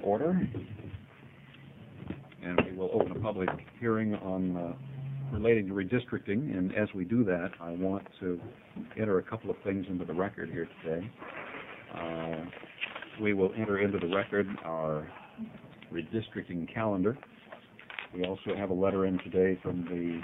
order, and we will open a public hearing on relating to redistricting. And as we do that, I want to enter a couple of things into the record here today. We will enter into the record our redistricting calendar. We also have a letter in today from the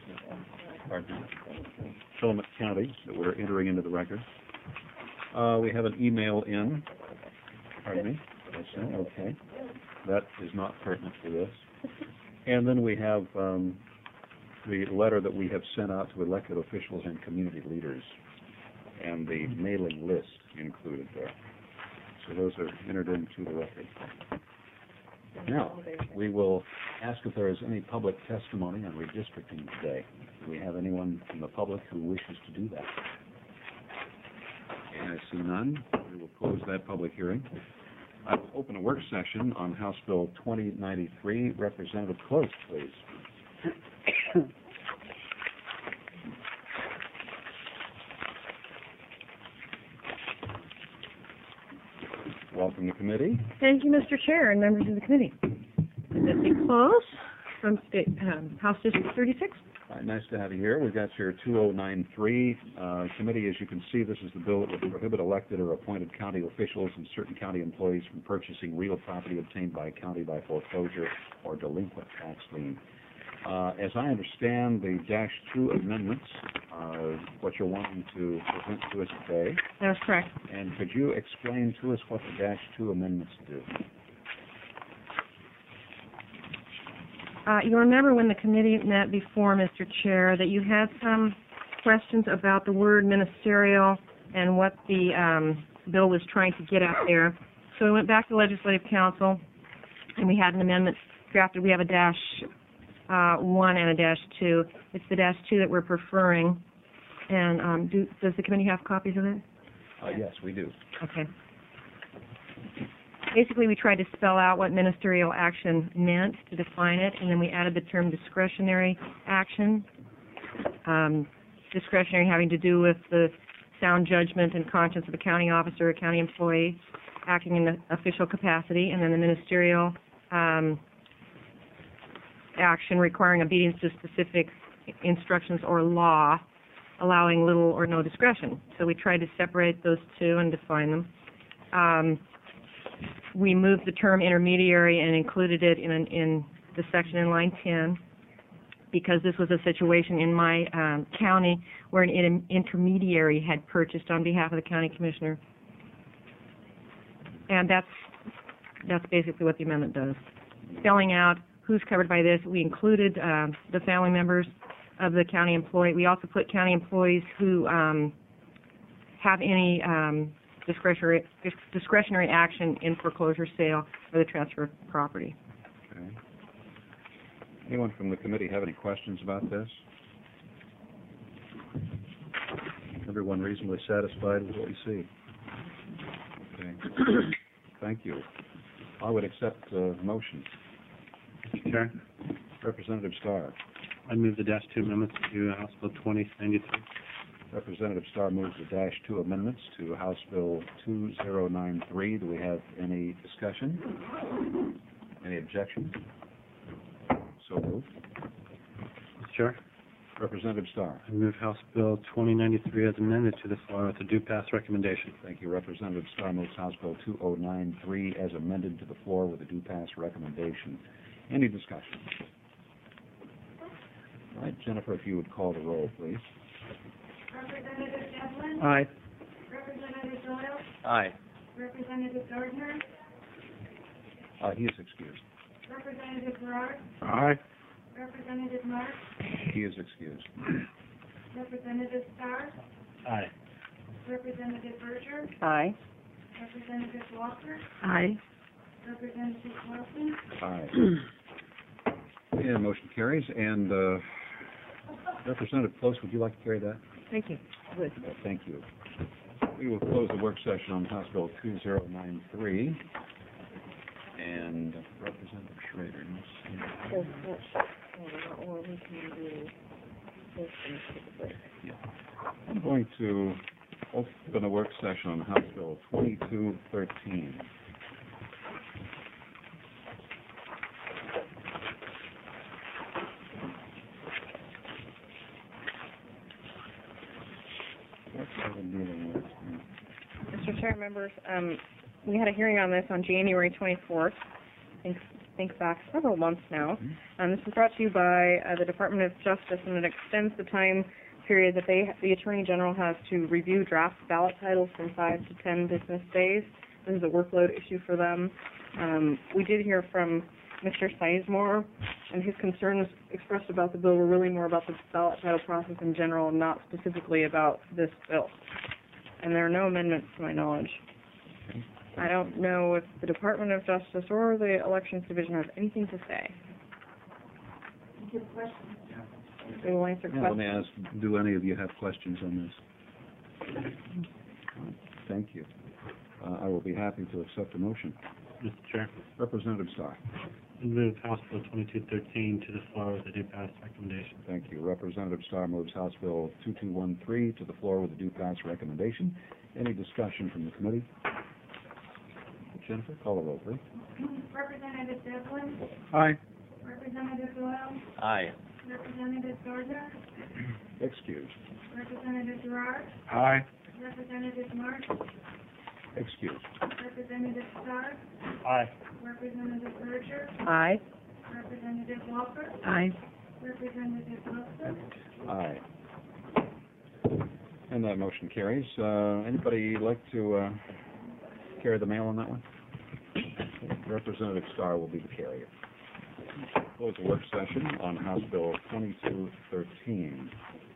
Philomath County that we're entering into the record. We have an email in. Pardon me? Okay. That is not pertinent to this. And then we have the letter that we have sent out to elected officials and community leaders, and the mailing list included there. So those are entered into the record. Now, we will ask if there is any public testimony on redistricting today. Do we have anyone from the public who wishes to do that? Okay, I see none. We will close that public hearing. I will open a work session on House Bill 2093. Representative Close, please. Welcome to committee. Thank you, Mr. Chair and members of the committee. Missy Close from House District 36. Nice to have you here. We've got your 2093 committee. As you can see, this is the bill that would prohibit elected or appointed county officials and certain county employees from purchasing real property obtained by a county by foreclosure or delinquent tax lien. As I understand, the -2 amendments are what you're wanting to present to us today. That is correct. And could you explain to us what the -2 amendments do? You remember when the committee met before, Mr. Chair, that you had some questions about the word ministerial and what the bill was trying to get at there. So we went back to Legislative Council, and we had an amendment drafted. We have a -1 and a -2. It's the -2 that we're preferring. And does the committee have copies of it? Yes, we do. Okay. Basically, we tried to spell out what ministerial action meant to define it, and then we added the term discretionary action. Discretionary having to do with the sound judgment and conscience of a county officer or county employee acting in an official capacity, and then the ministerial action requiring obedience to specific instructions or law, allowing little or no discretion. So we tried to separate those two and define them. We moved the term intermediary and included it in the section in line 10 because this was a situation in my county where an intermediary had purchased on behalf of the county commissioner. And that's basically what the amendment does. Spelling out who's covered by this. We included the family members of the county employee. We also put county employees who have any discretionary action in foreclosure, sale, or the transfer of property. Okay. Anyone from the committee have any questions about this? Everyone reasonably satisfied with what we see? Okay. Thank you. I would accept the motion. Mr. Chair, Representative Starr. I move the -2 amendments to House Bill 2093. Representative Starr moves the -2 amendments to House Bill 2093. Do we have any discussion? Any objections? So moved. Mr. Chair, Representative Starr. I move House Bill 2093 as amended to the floor with a due pass recommendation. Thank you. Representative Starr moves House Bill 2093 as amended to the floor with a due pass recommendation. Any discussion? All right, Jennifer, if you would call the roll, please. Representative Devlin? Aye. Representative Doyle? Aye. Representative Gardner? He is excused. Representative Gerard? Aye. Representative Mark? He is excused. Representative Starr? Aye. Representative Berger? Aye. Representative Walker? Aye. Representative Wilson? Aye. And motion carries. And Representative Close, would you like to carry that? Thank you. Good. Thank you. We will close the work session on House Bill 2093. And Representative Schrader. Yeah. I'm going to open a work session on House Bill 2213. Chair, members, we had a hearing on this on January 24th. Think back several months now. This was brought to you by the Department of Justice, and it extends the time period that the Attorney General has to review draft ballot titles from 5 to 10 business days. This is a workload issue for them. We did hear from Mr. Sizemore, and his concerns expressed about the bill were really more about the ballot title process in general, and not specifically about this bill. And there are no amendments to my knowledge. I don't know if the Department of Justice or the Elections Division has anything to say. They will answer Yeah, let me questions. ask, do any of you have questions on this? Thank you. I will be happy to accept a motion. Mr. Chair, Representative Starr. I move House Bill 2213 to the floor with a due pass recommendation. Thank you. Representative Starr moves House Bill 2213 to the floor with a due pass recommendation. Any discussion from the committee? Jennifer, call the roll, please. Representative Devlin, Aye. Representative Doyle, Aye. Representative Gardner, Excused. Representative Gerard, Aye. Representative March, Excused. Representative Starr, Aye. Representative Berger, Aye. Representative Walker, Aye. Representative Wilson, Aye. And that motion carries. Anybody like to carry the mail on that one? Representative Starr will be the carrier. Close the work session on House Bill 2213.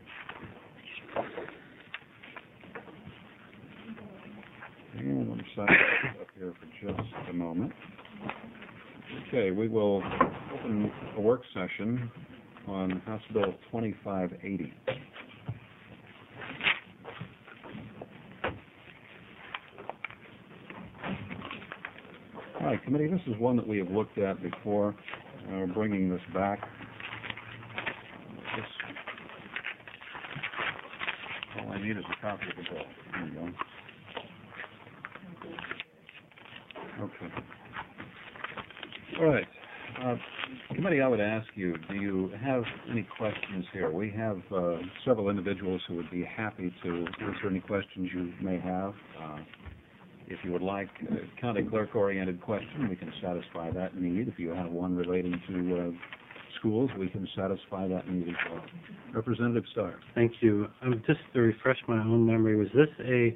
And let me sign up here for just a moment. Okay, we will open a work session on House Bill 2580. All right, committee, this is one that we have looked at before. We're bringing this back. All I need is a copy of the bill. There you go. Okay. All right. Committee, I would ask you, do you have any questions here? We have several individuals who would be happy to answer any questions you may have. If you would like a county clerk-oriented question, we can satisfy that need. If you have one relating to schools, we can satisfy that need as well. Representative Starr. Thank you. Just to refresh my own memory, was this a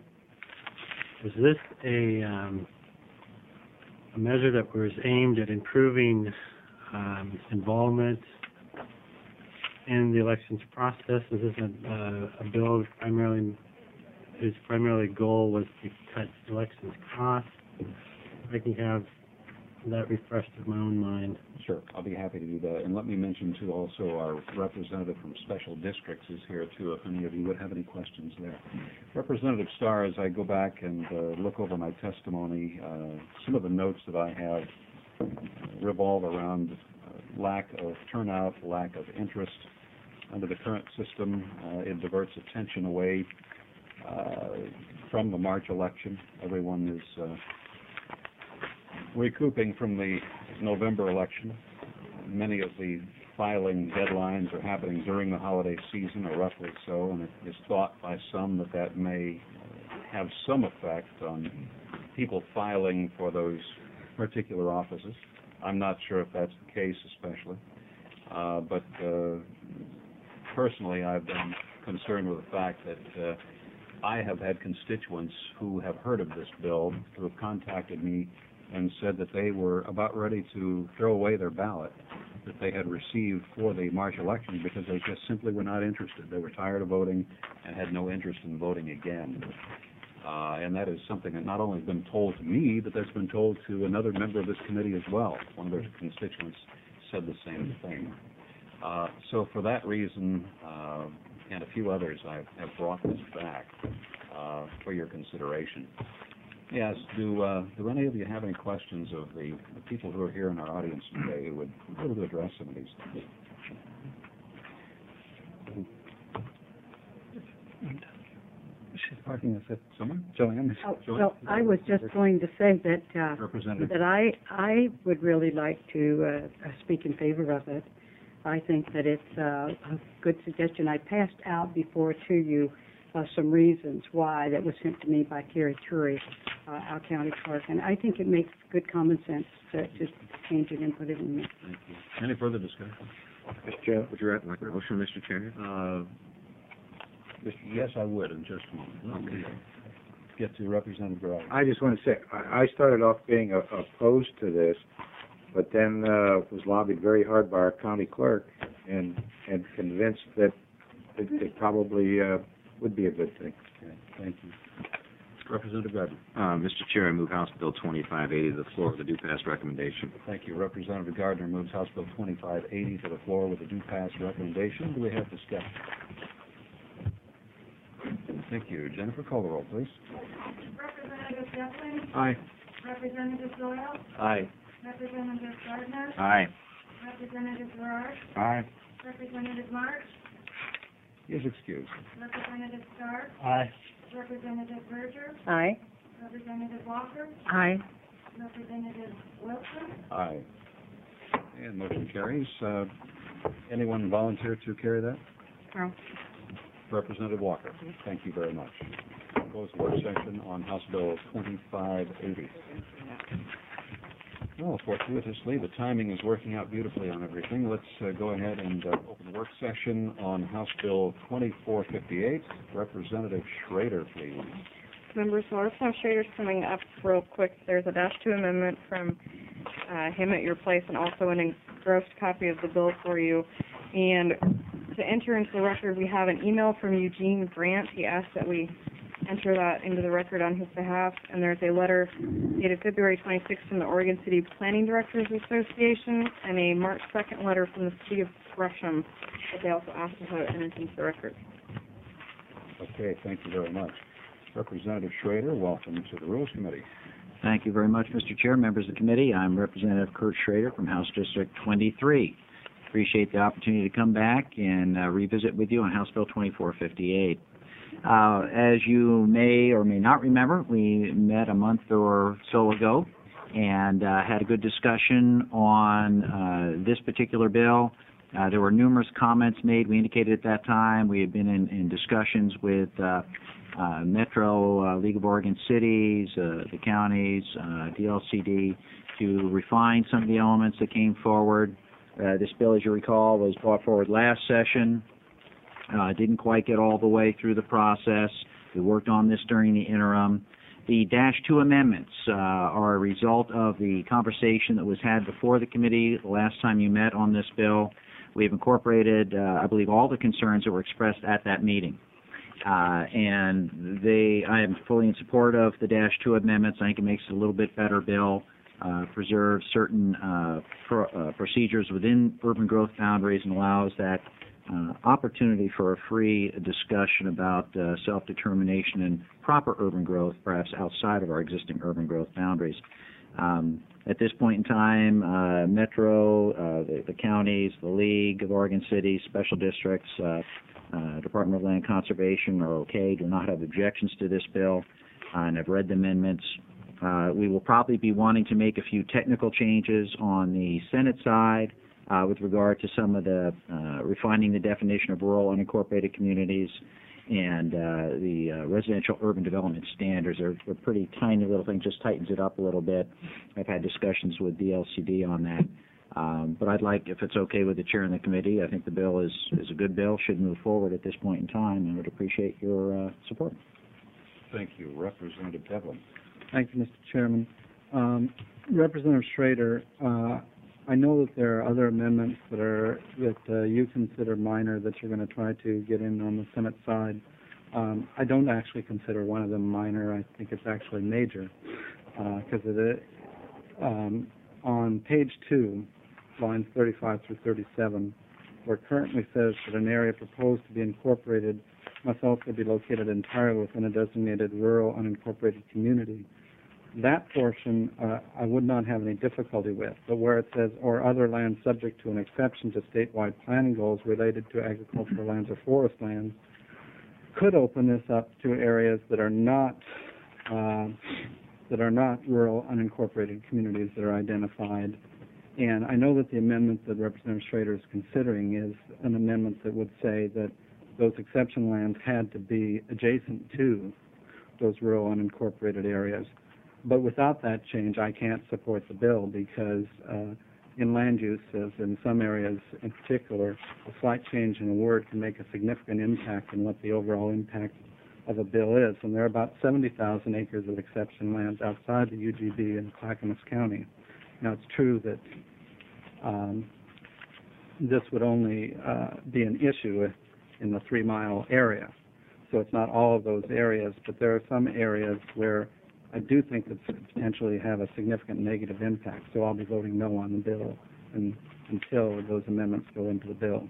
measure that was aimed at improving involvement in the elections process? Is this a bill whose primary goal was to cut elections costs? I can have that refreshed in my own mind. Sure, I'll be happy to do that. And let me mention, too, also our representative from special districts is here, too, if any of you would have any questions there. Representative Starr, as I go back and look over my testimony, some of the notes that I have revolve around lack of turnout, lack of interest. Under the current system, it diverts attention away from the March election. Everyone is recouping from the November election. Many of the filing deadlines are happening during the holiday season, or roughly so, and it is thought by some that that may have some effect on people filing for those particular offices. I'm not sure if that's the case especially, but personally I've been concerned with the fact that I have had constituents who have heard of this bill, who have contacted me and said that they were about ready to throw away their ballot that they had received for the March election because they just simply were not interested. They were tired of voting and had no interest in voting again. And that is something that not only has been told to me, but that's been told to another member of this committee as well. One of their constituents said the same thing. So for that reason, and a few others, I have brought this back for your consideration. Yes, do any of you have any questions of the people who are here in our audience today who would be able to address some of these things? She's parking. Is that someone? Joanne? Joanne? Well, I was just going to say that Representative. that I would really like to speak in favor of it. I think that it's a good suggestion. I passed out before to you some reasons why that was sent to me by Carrie Curry, our county clerk. And I think it makes good common sense to change it and put it in there. Thank you. Any further discussion? Mr. Chair, would you like a motion, Mr. Chair? Yes, I would, in just a moment. Let me get to Representative Grover. I just want to say, I started off being opposed to this, but then was lobbied very hard by our county clerk and convinced that it probably would be a good thing. Okay, thank you. Representative Gardner. Mr. Chair, I move House Bill 2580 to the floor with a due pass recommendation. Thank you. Representative Gardner moves House Bill 2580 to the floor with a due pass recommendation. Do we have discussion? Thank you. Jennifer, call the roll, please. Representative Devlin, Aye. Representative Doyle, Aye. Representative Gardner, Aye. Representative Gerard, Aye. Representative March, He is excused. Representative Starr, Aye. Representative Berger, Aye. Representative Walker, Aye. Representative Wilson, Aye. And motion carries. Anyone volunteer to carry that? Carl. Representative Walker, thank you very much. Close the work session on House Bill 2580. Well, fortuitously, the timing is working out beautifully on everything. Let's go ahead and open the work session on House Bill 2458. Representative Schrader, please. Members, so Representative Schrader's coming up real quick. There's a -2 amendment from him at your place, and also an engrossed copy of the bill for you. And to enter into the record, we have an email from Eugene Brandt. He asked that we enter that into the record on his behalf. And there's a letter dated February 26th from the Oregon City Planning Directors Association, and a March 2nd letter from the City of Gresham that they also asked us to enter into the record. Okay, thank you very much. Representative Schrader, welcome to the Rules Committee. Thank you very much, Mr. Chair, members of the committee. I'm Representative Kurt Schrader from House District 23. Appreciate the opportunity to come back and revisit with you on House Bill 2458. As you may or may not remember, we met a month or so ago and had a good discussion on this particular bill. There were numerous comments made. We indicated at that time we had been in discussions with Metro League of Oregon Cities, the counties, DLCD, to refine some of the elements that came forward. This bill, as you recall, was brought forward last session. Didn't quite get all the way through the process. We worked on this during the interim. The -2 amendments are a result of the conversation that was had before the committee the last time you met on this bill. We have incorporated, I believe, all the concerns that were expressed at that meeting. And I am fully in support of the -2 amendments. I think it makes it a little bit better bill, preserves certain procedures within urban growth boundaries, and allows that opportunity for a free discussion about self-determination and proper urban growth, perhaps outside of our existing urban growth boundaries. At this point in time, Metro, the counties, the League of Oregon Cities, special districts, Department of Land Conservation are okay, do not have objections to this bill, and have read the amendments. We will probably be wanting to make a few technical changes on the Senate side with regard to some of the refining the definition of rural unincorporated communities, and the residential urban development standards are a pretty tiny little thing, just tightens it up a little bit. I've had discussions with DLCD on that. But I'd like, if it's okay with the chair and the committee, I think the bill is a good bill, should move forward at this point in time, and would appreciate your support. Thank you. Representative Devlin. Thank you, Mr. Chairman. Representative Schrader, I know that there are other amendments that you consider minor that you're going to try to get in on the Senate side. I don't actually consider one of them minor. I think it's actually major, because on page 2, lines 35 through 37, where it currently says that an area proposed to be incorporated must also be located entirely within a designated rural unincorporated community. That portion I would not have any difficulty with, but where it says, or other land subject to an exception to statewide planning goals related to agricultural lands or forest lands, could open this up to areas that are not rural unincorporated communities that are identified. And I know that the amendment that Representative Schrader is considering is an amendment that would say that those exception lands had to be adjacent to those rural unincorporated areas. But without that change, I can't support the bill because in land uses in some areas in particular, a slight change in a word can make a significant impact on what the overall impact of a bill is. And there are about 70,000 acres of exception lands outside the UGB in Clackamas County. Now, it's true that this would only be an issue in the 3-mile area. So it's not all of those areas, but there are some areas where I do think it could potentially have a significant negative impact. So I'll be voting no on the bill until those amendments go into the bill.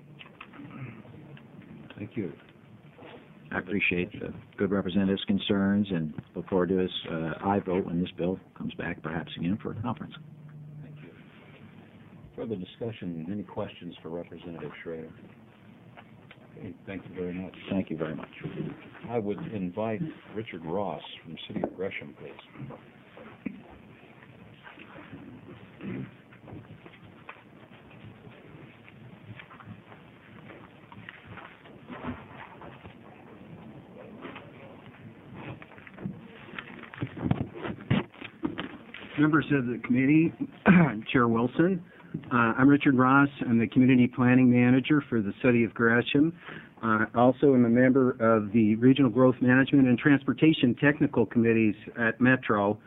Thank you. I appreciate the good representative's concerns and look forward to his aye vote when this bill comes back, perhaps again for a conference. Thank you. Further discussion, any questions for Representative Schrader? Okay, thank you very much. Thank you very much. I would invite Richard Ross from the City of Gresham, please. Members of the committee, Chair Wilson, I'm Richard Ross. I'm the Community Planning Manager for the City of Gresham. Also, I'm a member of the Regional Growth Management and Transportation Technical Committees at Metro.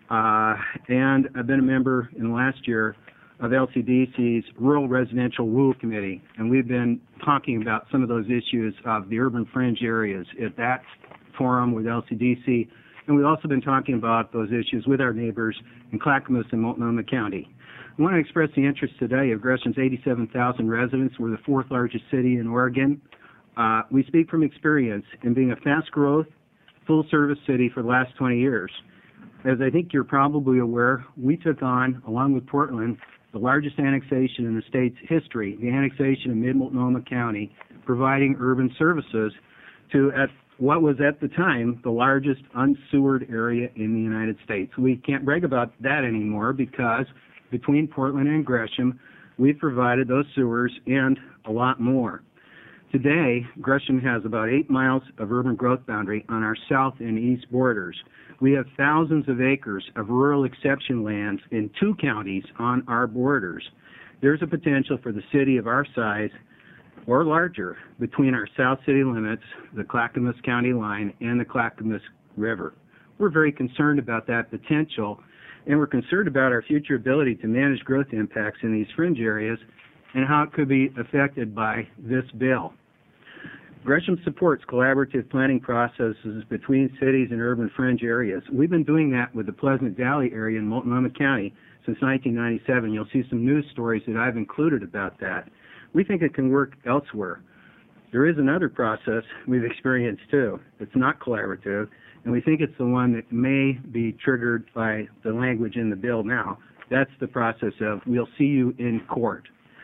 And I've been a member in the last year of LCDC's Rural Residential Rule Committee. And we've been talking about some of those issues of the urban fringe areas at that forum with LCDC. And we've also been talking about those issues with our neighbors in Clackamas and Multnomah County. I want to express the interest today of Gresham's 87,000 residents. We're the 4th largest city in Oregon. We speak from experience in being a fast-growth, full-service city for the last 20 years. As I think you're probably aware, we took on, along with Portland, the largest annexation in the state's history, the annexation of mid-Multnomah County, providing urban services to what was at the time the largest unsewered area in the United States. We can't brag about that anymore because between Portland and Gresham, we've provided those sewers and a lot more. Today, Gresham has about 8 miles of urban growth boundary on our south and east borders. We have thousands of acres of rural exception lands in 2 counties on our borders. There's a potential for the city of our size or larger between our south city limits, the Clackamas County line, and the Clackamas River. We're very concerned about that potential, and we're concerned about our future ability to manage growth impacts in these fringe areas and how it could be affected by this bill. Gresham supports collaborative planning processes between cities and urban fringe areas. We've been doing that with the Pleasant Valley area in Multnomah County since 1997. You'll see some news stories that I've included about that. We think it can work elsewhere. There is another process we've experienced too. It's not collaborative, and we think it's the one that may be triggered by the language in the bill now. That's the process of we'll see you in court.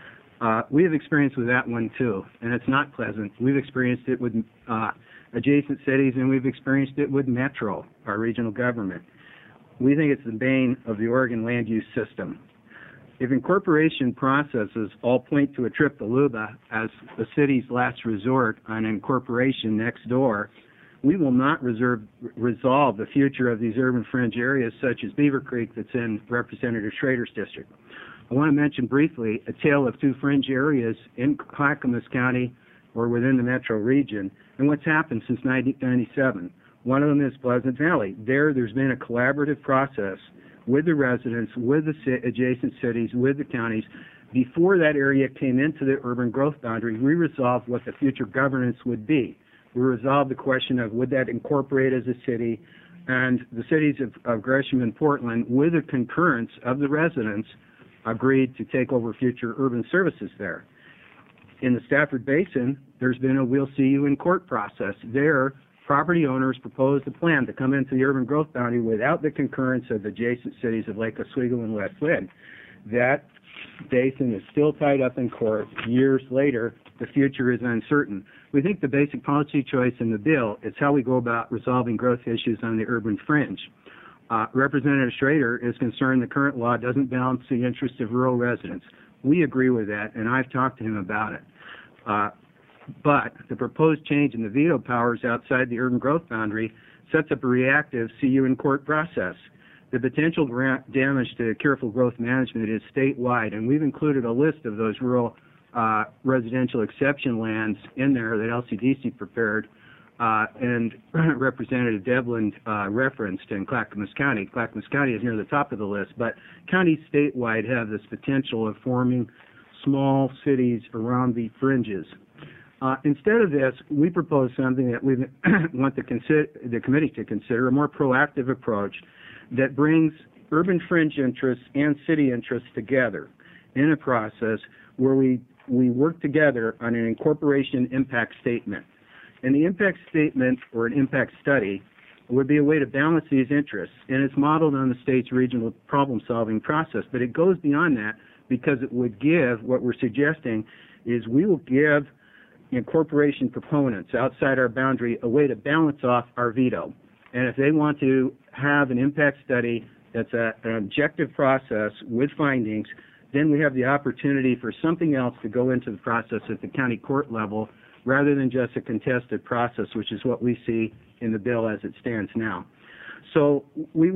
We have experience with that one too, and it's not pleasant. We've experienced it with adjacent cities, and we've experienced it with Metro, our regional government. We think it's the bane of the Oregon land use system. If incorporation processes all point to a trip-to-Luba as the city's last resort on incorporation next door, we will not resolve the future of these urban fringe areas such as Beaver Creek that's in Representative Schrader's district. I want to mention briefly a tale of 2 fringe areas in Clackamas County or within the metro region and what's happened since 1997. One of them is Pleasant Valley. There's been a collaborative process with the residents, with the adjacent cities, with the counties. Before that area came into the urban growth boundary, we resolved what the future governance would be. We resolved the question of would that incorporate as a city, and the cities of Gresham and Portland, with the concurrence of the residents, agreed to take over future urban services there. In the Stafford Basin, there's been a we'll see you in court process. There, property owners proposed a plan to come into the urban growth boundary without the concurrence of adjacent cities of Lake Oswego and West Lynn. That basin is still tied up in court. Years later, the future is uncertain. We think the basic policy choice in the bill is how we go about resolving growth issues on the urban fringe. Representative Schrader is concerned the current law doesn't balance the interests of rural residents. We agree with that, and I've talked to him about it. But the proposed change in the veto powers outside the urban growth boundary sets up a reactive CU in court process. The potential damage to careful growth management is statewide, and we've included a list of those rural residential exception lands in there that LCDC prepared, and Representative Devlin referenced in Clackamas County. Clackamas County is near the top of the list, but counties statewide have this potential of forming small cities around the fringes. Instead of this, we propose something that we want the committee to consider, a more proactive approach that brings urban fringe interests and city interests together in a process where we work together on an incorporation impact statement. And the impact statement or an impact study would be a way to balance these interests, and it's modeled on the state's regional problem-solving process. But it goes beyond that because it would give, what we're suggesting is we will give incorporation proponents outside our boundary a way to balance off our veto. And if they want to have an impact study that's an objective process with findings, then we have the opportunity for something else to go into the process at the county court level rather than just a contested process, which is what we see in the bill as it stands now. So we'd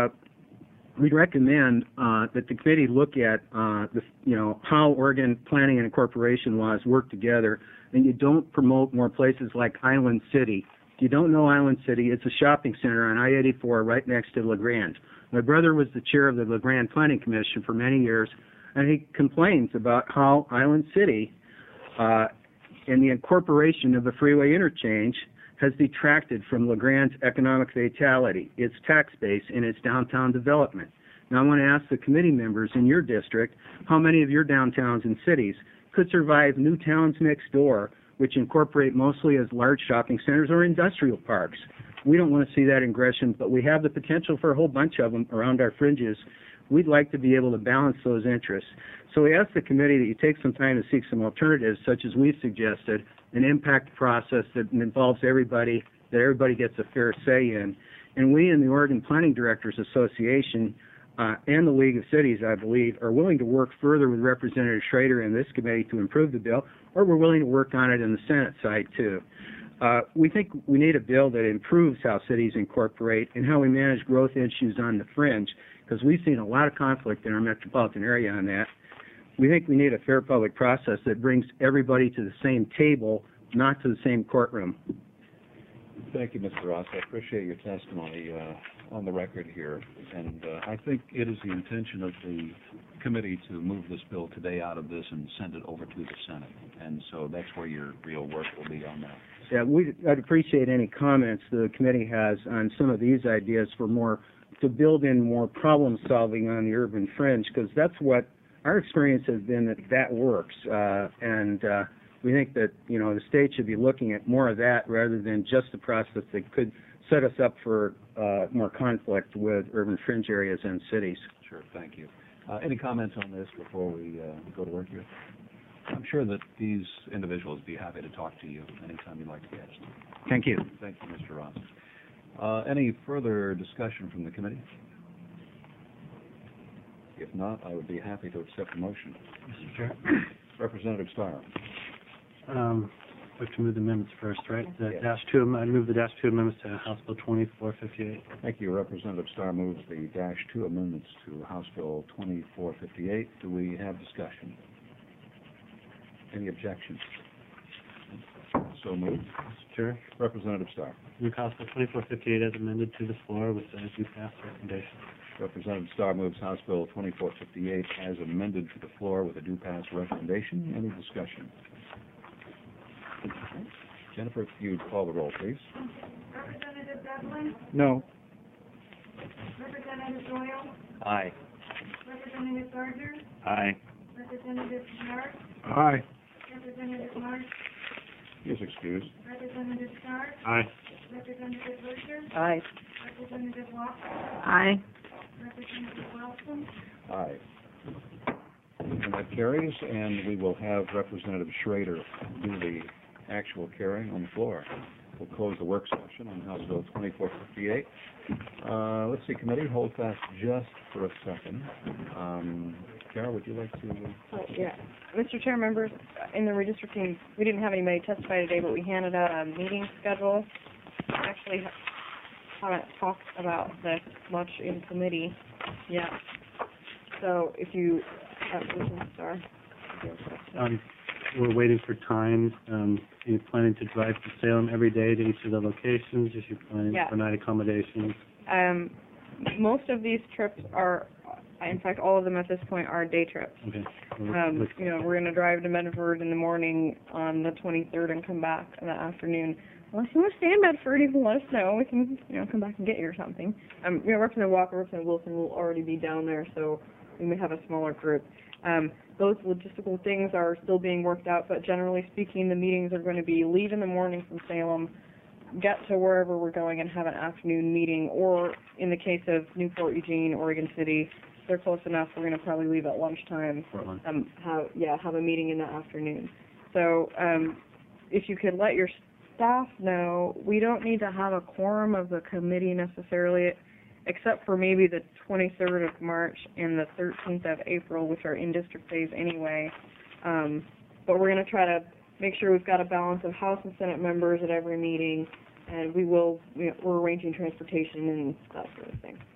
recommend that the committee look at how Oregon planning and incorporation laws work together, and you don't promote more places like Island City. If you don't know Island City, it's a shopping center on I-84 right next to LeGrand. My brother was the chair of the LeGrand Planning Commission for many years, and he complains about how Island City and the incorporation of the freeway interchange has detracted from LeGrand's economic vitality, its tax base, and its downtown development. Now, I want to ask the committee members in your district how many of your downtowns and cities could survive new towns next door, which incorporate mostly as large shopping centers or industrial parks. We don't want to see that in Gresham, but we have the potential for a whole bunch of them around our fringes. We'd like to be able to balance those interests. So we ask the committee that you take some time to seek some alternatives, such as we've suggested, an impact process that involves everybody, that everybody gets a fair say in. And we in the Oregon Planning Directors Association and the League of Cities, I believe, are willing to work further with Representative Schrader and this committee to improve the bill, or we're willing to work on it in the Senate side, too. We think we need a bill that improves how cities incorporate and how we manage growth issues on the fringe, because we've seen a lot of conflict in our metropolitan area on that. We think we need a fair public process that brings everybody to the same table, not to the same courtroom. Thank you, Mr. Ross. I appreciate your testimony on the record here. And I think it is the intention of the committee to move this bill today out of this and send it over to the Senate. And so that's where your real work will be on that. Yeah, I'd appreciate any comments the committee has on some of these ideas for more, to build in more problem solving on the urban fringe, because that's what our experience has been, that works. We think that, the state should be looking at more of that rather than just a process that could set us up for more conflict with urban fringe areas and cities. Sure, thank you. Any comments on this before we go to work here? I'm sure that these individuals would be happy to talk to you anytime you'd like to catch them. Thank you. Thank you, Mr. Ross. Any further discussion from the committee? If not, I would be happy to accept the motion. Mr. Chair. Representative Starr. We have to move the amendments first, right? The Yes. -2, I move the -2 amendments to House Bill 2458. Thank you. Representative Starr moves the -2 amendments to House Bill 2458. Do we have discussion? Any objections? So moved. Mr. Chair. Representative Starr. Move House Bill 2458 as amended to the floor with the due pass recommendation. Representative Starr moves House Bill 2458 as amended to the floor with a due pass recommendation. Any discussion? Jennifer, if you'd call the roll, please. Representative Devlin? No. Representative Doyle? Aye. Representative Gardner? Aye. Representative Stark? Aye. Representative Marsh? He is excused. Representative Stark? Aye. Representative Berger? Aye. Representative Walker? Aye. Representative Wilson? Aye. And that carries, and we will have Representative Schrader do the actual carrying on the floor. We'll close the work session on House Bill 2458. Let's see, committee, hold fast just for a second. Carol, would you like to? Yeah. Mr. Chair, members, in the redistricting, we didn't have anybody testify today, but we handed out a meeting schedule. Actually, haven't talked about this much in committee yet. So if you, sorry. We're waiting for times. You're planning to drive to Salem every day to each of the locations? Is you planning Yeah. for night accommodations? Most of these trips are, in fact, all of them at this point are day trips. Okay. We're going to drive to Medford in the morning on the 23rd and come back in the afternoon. Unless you want to stay in Medford, you can let us know. We can, come back and get you or something. Representative Walker, Representative Wilson will already be down there, so we may have a smaller group. Those logistical things are still being worked out, but generally speaking, the meetings are going to be leave in the morning from Salem, get to wherever we're going and have an afternoon meeting, or in the case of Newport, Eugene, Oregon City, they're close enough, we're going to probably leave at lunchtime, have a meeting in the afternoon. So, if you could let your staff know, we don't need to have a quorum of the committee necessarily, except for maybe the 23rd of March and the 13th of April, which are in-district days anyway. But we're going to try to make sure we've got a balance of House and Senate members at every meeting, and we're arranging transportation and that sort of thing.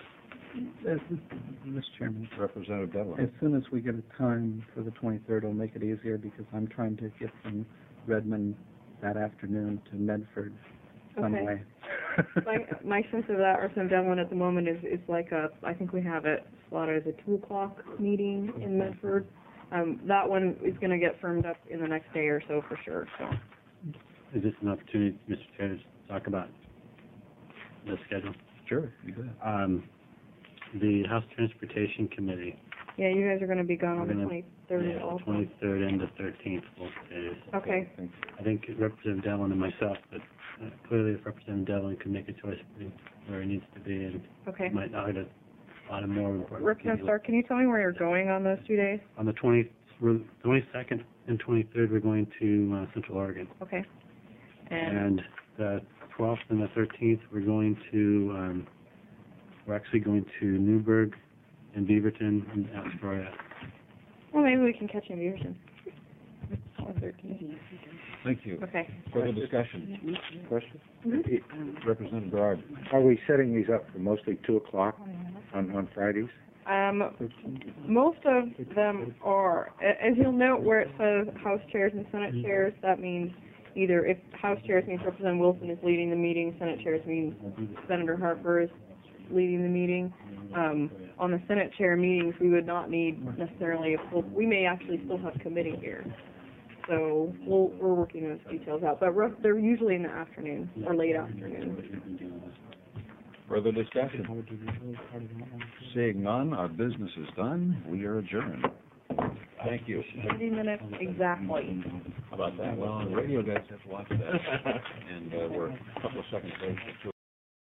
Mr. Chairman, Representative Devlin. as soon as we get a time for the 23rd, it'll make it easier because I'm trying to get from Redmond that afternoon to Medford some Okay. way. My sense of that, Representative Devlin, at the moment is like I think we have it slotted as a 2 o'clock meeting in Medford. That one is going to get firmed up in the next day or so for sure. So. Is this an opportunity, Mr. Chair, to talk about the schedule? Sure, you bet. The House Transportation Committee. Yeah, you guys are going to be gone on the We're 23rd Yeah, also. 23rd and the 13th, both days. Okay. I think Representative Devlin and myself, but clearly if Representative Devlin can make a choice where he needs to be, and Okay. might not get a lot of more important. Representative Stark, can you tell me where you're going on those 2 days? On the 22nd and 23rd, we're going to Central Oregon. Okay. And the 12th and the 13th, we're actually going to Newburgh and Beaverton and Astoria. Well, maybe we can catch you in Beaverton. On 13th. Thank you. Okay. Further discussion? Question? Representative Gerard. Are we setting these up for mostly 2 o'clock on Fridays? Most of them are. As you'll note where it says House chairs and Senate chairs, that means either if House chairs means Representative Wilson is leading the meeting, Senate chairs means Senator Harper is leading the meeting. On the Senate chair meetings, we would not need necessarily a full, we may actually still have committee here. So we're working those details out, but they're usually in the afternoon or late afternoon. Further discussion? Seeing none, our business is done. We are adjourned. Thank you. 30 minutes exactly. How about that? Well, the radio guys have to watch that. And we're a couple of seconds late.